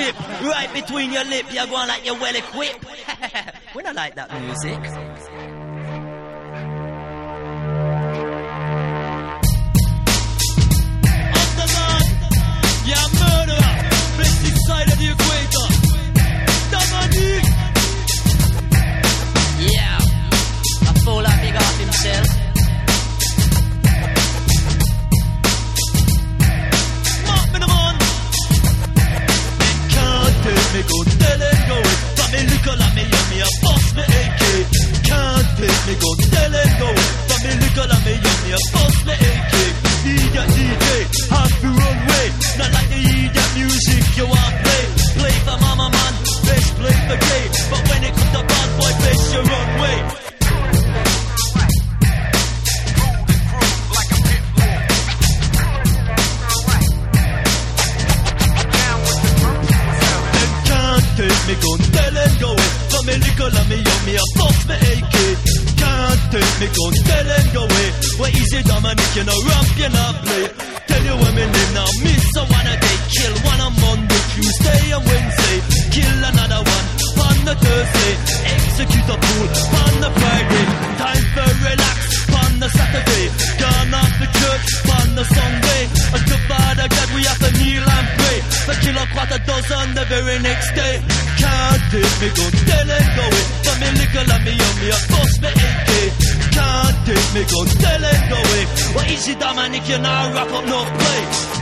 tip right between your lip. You're going like you're well equipped. We don't like that music. Yeah, murderer, basic side of the equator. Dominique. Yeah, a fool that big off himself. Mark me the man. Can't take me go, tell him go it. But me little and me young, me a boss me AK. Can't take me go, tell him go it. But me little and me young, me a boss me AK. Idiot DJ, have to run way. Not like the idiot music you want play. Play for mama man, best play for gay. But when it comes to bad boy, best you run way. Them can't take me gun, tell them go it. For me little and me young, me a boss me AK. Can't take me gun, tell them go away. Well, easy Dominic, you know rap, you not play. Tell you what me name now, miss a one a day. Kill one on Monday, Tuesday and Wednesday. Kill another one on the Thursday. Execute a fool on the Friday. Time for relax on the Saturday. Gone off the church on the Sunday. And to Father God we have to kneel and pray. For kill a quarter dozen the very next day. Can't take me gun, tell them go it. For me little and me young, me a boss me AK. Can't take me gun, tell them go it. Well, easy Dominic, you now wrap up no play.